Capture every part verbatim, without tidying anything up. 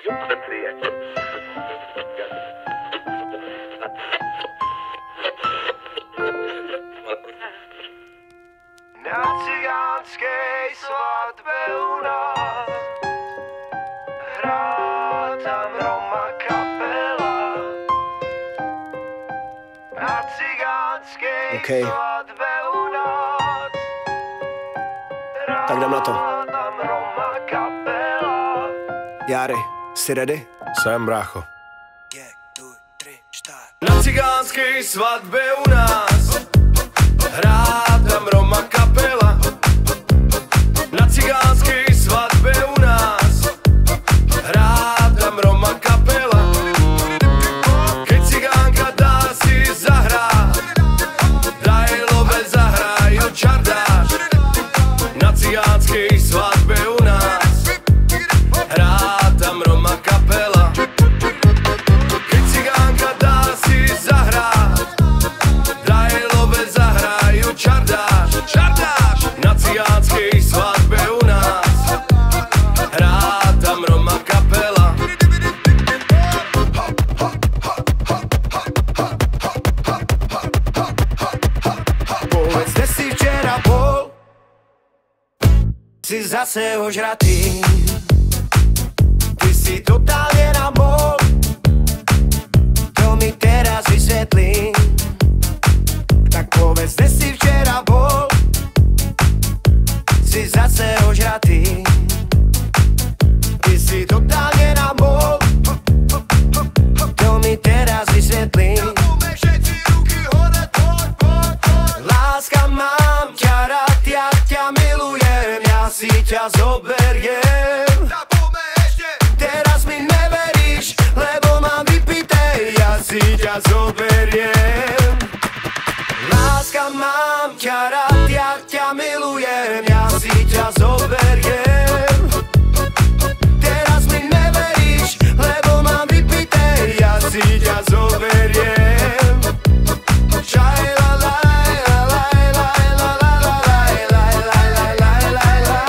Na cigánskej svadbe u nás hrá tam Roma kapela. Na cigánskej okay. svadbe u nás hrá tak jdem na to. tam Roma kapela. Jary, jsi ready? Jsem, brácho. Na cigánskej svadbe u nás hrá tam Roma kapela. Na cigánskej svadbe u nás hrá tam Roma kapela. Keď cigánka dá si zahrát, daj lobe zahrajú čardáš. Na cigánskej svadbe u nás hrá tam Roma kapela. Keď cigánka dá si zahrát, daj lobe zahrajú čardáš. Čardáš. Na cigánskej svadbe u nás hrá tam Roma kapela. Povedz, kde si včera bol, si zase ožratý. Ty si totálne nabol, to mi teraz vysvetlí. Tak povedz, kde si včera bol, si zase ožratý. Ty si totálne nabol, to mi teraz vysvetlí. Láska, mám ťa rád, ja ťa milujem, ja si ťa zoberiem. Teraz mi neveríš, lebo mám vypité, ja si ťa zoberiem. Láska, mám ťa rád, ja ťa milujem, ja si ťa zoberiem. Teraz mi neveríš, lebo mám vypité, ja si ťa zoberiem. Šaj la la la la la la la la la la la la la la.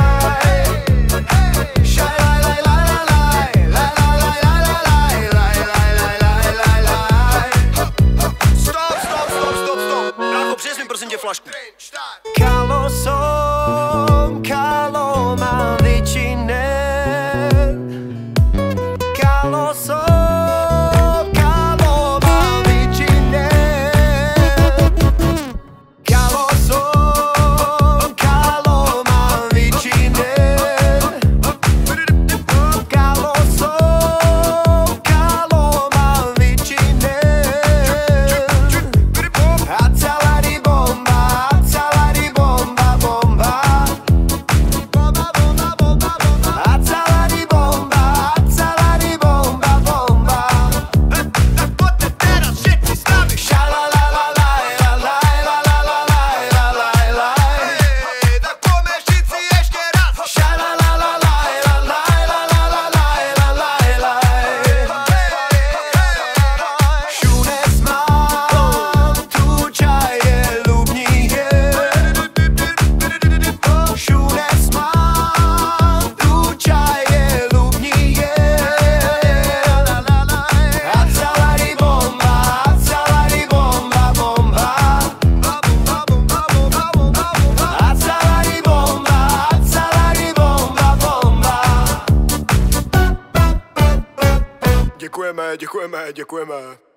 Šaj la la la la la la la la la la la la. Stop, stop, stop, stop, stop. Brácho, přines mi prosím tě flašku. Kalo som, kalo mám vyčinen. Kalo som, kalo mám vyčinen. Kalo som, kalo mám vyčinen. Kalo som, kalo mám vyčinen. A celá bomba, a celá bomba, bomba. A celá bomba, a celá bomba, bomba. Teraz všetci s nami. Šalalalalalalalalalalalalala. Tak poďme všetci ešte raz. Šalalalalalalalalalala. Všude smám, tu čaje ľubníje. Všude smám, tu čaje ľubníje. A celá bomba, a celá bomba, bomba. A celá bomba, a celá bomba, bomba. Děkujeme, děkujeme, děkujeme.